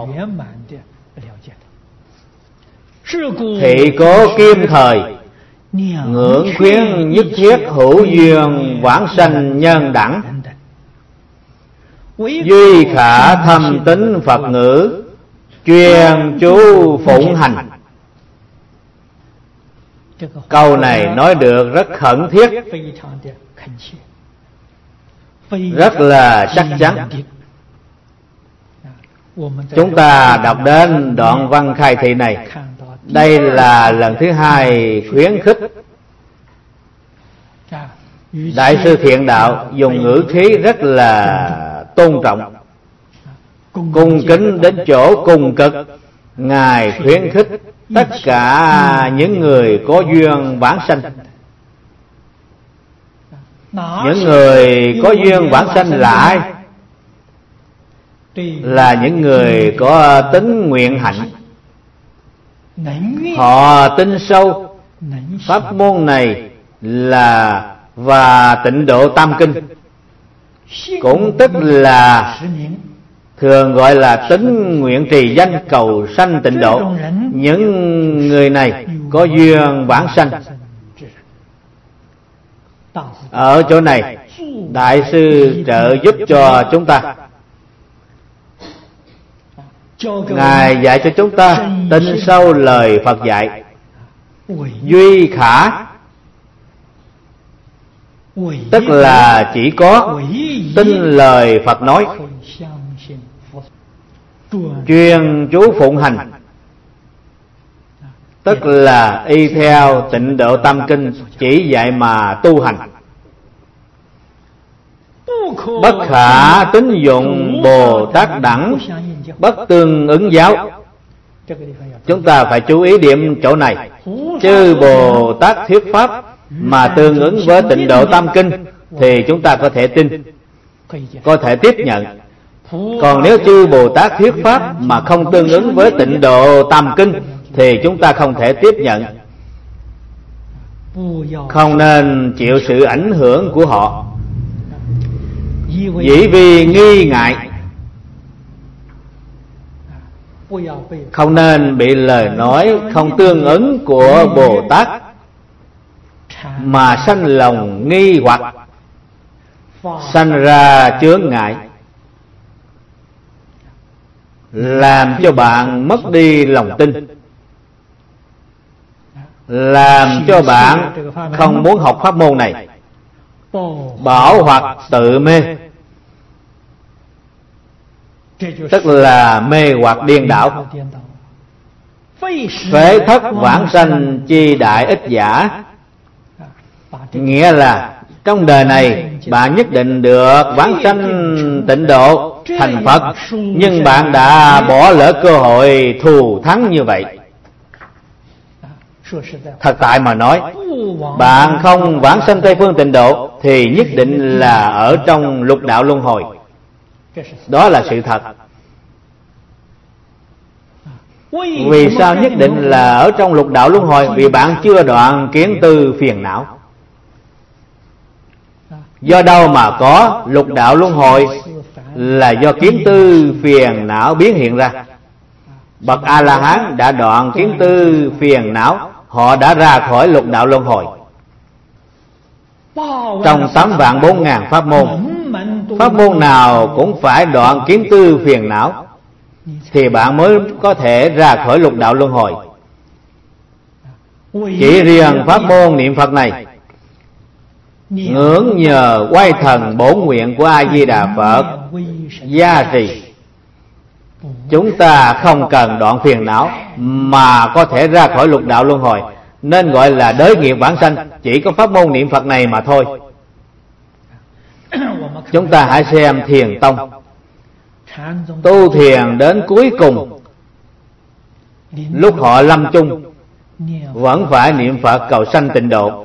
Thị cố kim thời, ngưỡng khuyến nhất thiết hữu duyên vãng sanh nhân đẳng. Duy khả thâm tín Phật ngữ, chuyên chú phụng hành. Câu này nói được rất khẩn thiết, rất là chắc chắn. Chúng ta đọc đến đoạn văn khai thị này, đây là lần thứ hai khuyến khích Đại sư Thiện Đạo dùng ngữ khí rất là tôn trọng, cung kính đến chỗ cùng cực. Ngài khuyến khích tất cả những người có duyên vãng sanh. Những người có duyên vãng sanh là ai? Là những người có tính nguyện hạnh. Họ tin sâu pháp môn này là và tịnh độ tam kinh, cũng tức là thường gọi là tính nguyện trì danh cầu sanh tịnh độ. Những người này có duyên vãng sanh. Ở chỗ này Đại sư trợ giúp cho chúng ta. Ngài dạy cho chúng ta tin sâu lời Phật dạy. Duy khả tức là chỉ có tin lời Phật nói, chuyên chú phụng hành, tức là y theo tịnh độ tam kinh chỉ dạy mà tu hành. Bất khả tín dụng Bồ Tát đẳng, bất tương ứng giáo. Chúng ta phải chú ý điểm chỗ này. Chư Bồ Tát thuyết pháp mà tương ứng với tịnh độ tam kinh thì chúng ta có thể tin, có thể tiếp nhận. Còn nếu chư Bồ Tát thuyết pháp mà không tương ứng với tịnh độ tam kinh thì chúng ta không thể tiếp nhận. Không nên chịu sự ảnh hưởng của họ, dĩ vì nghi ngại. Không nên bị lời nói không tương ứng của Bồ Tát mà sanh lòng nghi hoặc, sanh ra chướng ngại, làm cho bạn mất đi lòng tin, làm cho bạn không muốn học pháp môn này, bảo hoặc tự mê, tức là mê hoặc điên đảo. Phế thất vãng sanh chi đại ích giả, nghĩa là trong đời này bạn nhất định được vãng sanh tịnh độ thành Phật, nhưng bạn đã bỏ lỡ cơ hội thù thắng như vậy. Thật tại mà nói, bạn không vãng sanh Tây phương tịnh độ thì nhất định là ở trong lục đạo luân hồi. Đó là sự thật. Vì sao nhất định là ở trong lục đạo luân hồi? Vì bạn chưa đoạn kiến tư phiền não. Do đâu mà có lục đạo luân hồi? Là do kiến tư phiền não biến hiện ra. Bậc A-la-hán đã đoạn kiến tư phiền não, họ đã ra khỏi lục đạo luân hồi. Trong tám vạn bốn ngàn pháp môn, pháp môn nào cũng phải đoạn kiến tư phiền não thì bạn mới có thể ra khỏi lục đạo luân hồi. Chỉ riêng pháp môn niệm Phật này, ngưỡng nhờ quay thần bổn nguyện của A Di Đà Phật gia trì, chúng ta không cần đoạn phiền não mà có thể ra khỏi lục đạo luân hồi, nên gọi là đới nghiệp vãng sanh. Chỉ có pháp môn niệm Phật này mà thôi. Chúng ta hãy xem Thiền Tông, tu thiền đến cuối cùng, lúc họ lâm chung vẫn phải niệm Phật cầu sanh tịnh độ.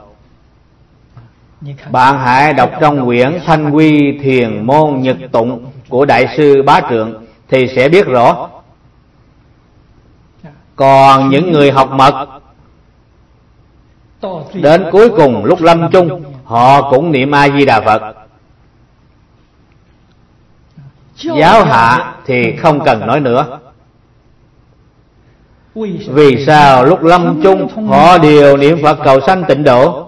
Bạn hãy đọc trong quyển Thanh Quy Thiền Môn Nhật Tụng của Đại sư Bá Trượng thì sẽ biết rõ. Còn những người học mật, đến cuối cùng lúc lâm chung họ cũng niệm A Di Đà Phật. Giáo hạ thì không cần nói nữa. Vì sao lúc lâm chung họ đều niệm Phật cầu sanh tịnh độ?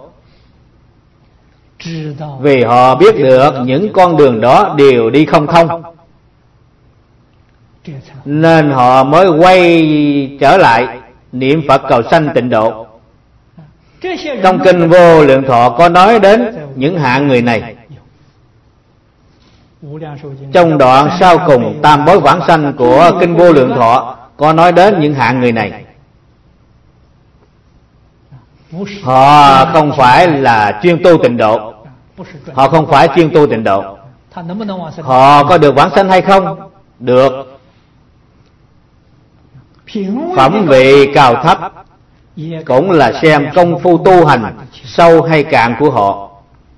Vì họ biết được những con đường đó đều đi không thông, nên họ mới quay trở lại niệm Phật cầu sanh tịnh độ. Trong kinh Vô Lượng Thọ có nói đến những hạng người này. Trong đoạn sau cùng Tam Bối Vãng Sanh của kinh Vô Lượng Thọ có nói đến những hạng người này. Họ không phải là chuyên tu tịnh độ. Họ không phải chuyên tu tịnh độ. Họ có được vãng sanh hay không? Được. Phẩm vị cao thấp cũng là xem công phu tu hành sâu hay cạn của họ.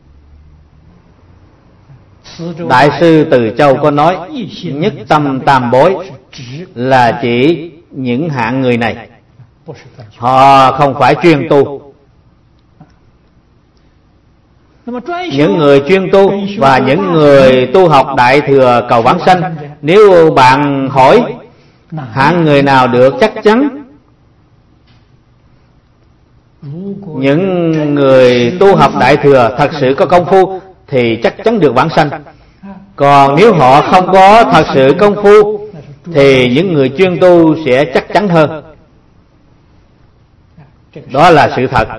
Đại sư Từ Châu có nói nhất tâm tam bối là chỉ những hạng người này. Họ không phải chuyên tu. Những người chuyên tu và những người tu học Đại Thừa cầu vãng sanh, nếu bạn hỏi hạng người nào được chắc chắn, những người tu học Đại Thừa thật sự có công phu thì chắc chắn được vãng sanh. Còn nếu họ không có thật sự công phu thì những người chuyên tu sẽ chắc chắn hơn. Đó là sự thật.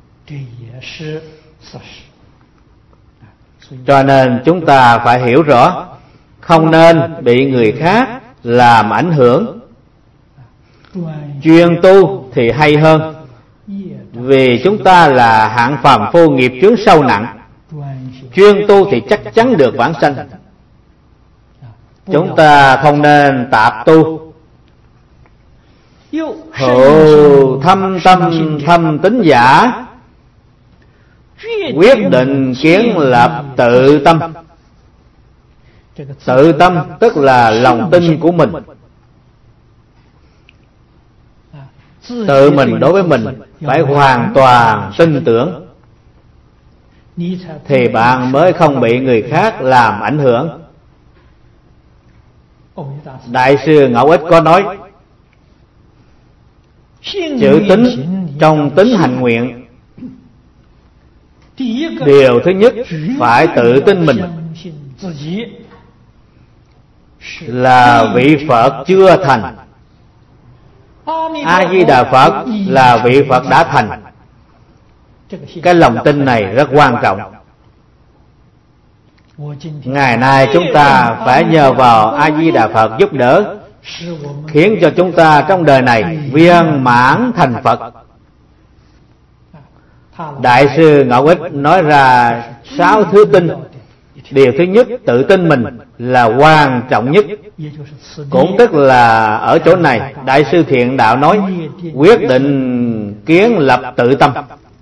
Cho nên chúng ta phải hiểu rõ, không nên bị người khác làm ảnh hưởng. Chuyên tu thì hay hơn, vì chúng ta là hạng phàm phu nghiệp chướng sâu nặng. Chuyên tu thì chắc chắn được vãng sanh. Chúng ta không nên tạp tu. Hữu thâm tâm thâm tín giả, quyết định kiến lập tự tâm. Tự tâm tức là lòng tin của mình. Tự mình đối với mình phải hoàn toàn tin tưởng, thì bạn mới không bị người khác làm ảnh hưởng. Đại sư Ngẫu Ích có nói, chữ tín trong tín hành nguyện, điều thứ nhất phải tự tin mình là vị Phật chưa thành. A Di Đà Phật là vị Phật đã thành. Cái lòng tin này rất quan trọng. Ngày nay chúng ta phải nhờ vào A Di Đà Phật giúp đỡ, khiến cho chúng ta trong đời này viên mãn thành Phật. Đại sư Ngẫu Ích nói ra sáu thứ tin. Điều thứ nhất, tự tin mình là quan trọng nhất. Cũng tức là ở chỗ này Đại sư Thiện Đạo nói quyết định kiến lập tự tâm,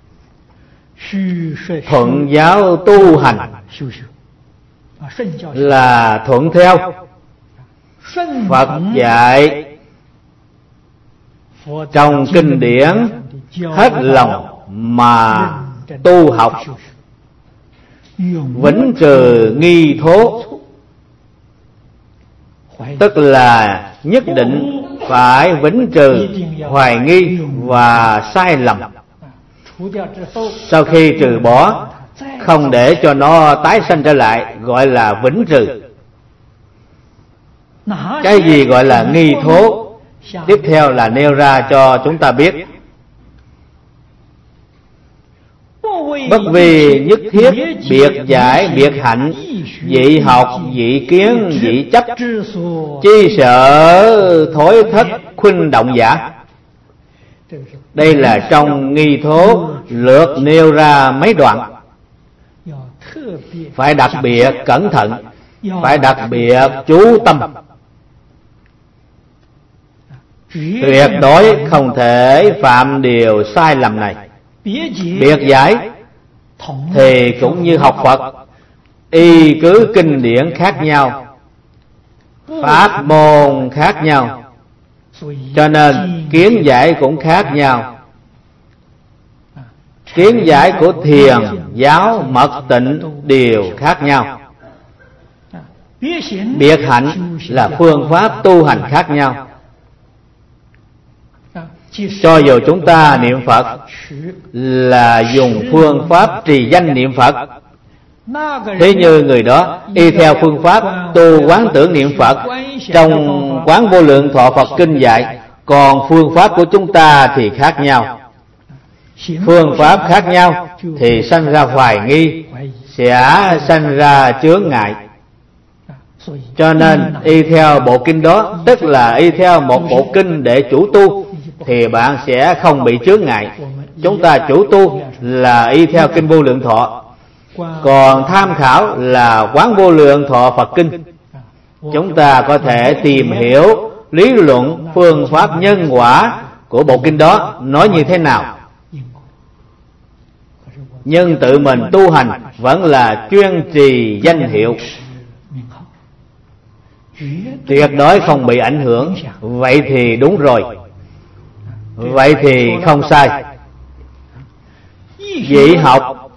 thuận giáo tu hành là thuận theo Phật dạy trong kinh điển, hết lòng mà tu học, vĩnh trừ nghi thố, tức là nhất định phải vĩnh trừ hoài nghi và sai lầm. Sau khi trừ bỏ, không để cho nó tái sanh trở lại, gọi là vĩnh trừ. Cái gì gọi là nghi thố? Tiếp theo là nêu ra cho chúng ta biết. Bất vì nhất thiết biệt giải biệt hạnh, dị học dị kiến dị chấp, chi sợ thối thất khuynh động giả. Đây là trong nghi thố lược nêu ra mấy đoạn. Phải đặc biệt cẩn thận, phải đặc biệt chú tâm. tuyệt đối không thể phạm điều sai lầm này. Biệt giải thì cũng như học Phật, y cứ kinh điển khác nhau, pháp môn khác nhau, cho nên kiến giải cũng khác nhau. Kiến giải của thiền giáo mật tịnh đều khác nhau. Biệt hạnh là phương pháp tu hành khác nhau. Cho dù chúng ta niệm Phật là dùng phương pháp trì danh niệm Phật, thế như người đó y theo phương pháp tu quán tưởng niệm Phật trong Quán Vô Lượng Thọ Phật Kinh dạy, còn phương pháp của chúng ta thì khác nhau. Phương pháp khác nhau thì sanh ra hoài nghi, sẽ sanh ra chướng ngại. Cho nên y theo bộ kinh đó, tức là y theo một bộ kinh để chủ tu, thì bạn sẽ không bị chướng ngại. Chúng ta chủ tu là y theo Kinh Vô Lượng Thọ, còn tham khảo là Quán Vô Lượng Thọ Phật Kinh. Chúng ta có thể tìm hiểu lý luận phương pháp nhân quả của bộ kinh đó nói như thế nào, nhưng tự mình tu hành vẫn là chuyên trì danh hiệu, tuyệt đối không bị ảnh hưởng. Vậy thì đúng rồi, vậy thì không sai. Vị học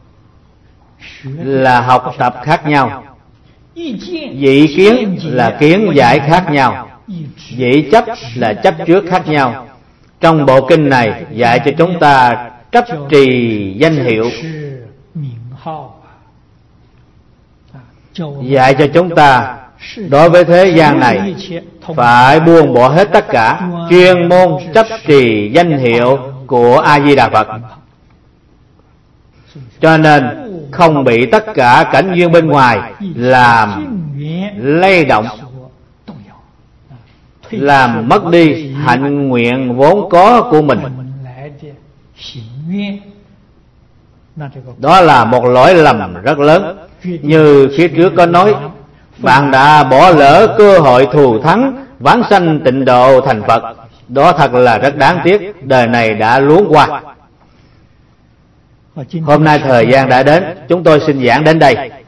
là học tập khác nhau, vị kiến là kiến giải khác nhau, vị chấp là chấp trước khác nhau. Trong bộ kinh này dạy cho chúng ta chấp trì danh hiệu, dạy cho chúng ta đối với thế gian này phải buông bỏ hết tất cả, chuyên môn chấp trì danh hiệu của A Di Đà Phật. Cho nên không bị tất cả cảnh duyên bên ngoài làm lay động, làm mất đi hạnh nguyện vốn có của mình. Đó là một lỗi lầm rất lớn. Như phía trước có nói, bạn đã bỏ lỡ cơ hội thù thắng vãng sanh tịnh độ thành Phật. Đó thật là rất đáng tiếc, đời này đã luống qua. Hôm nay thời gian đã đến, chúng tôi xin giảng đến đây.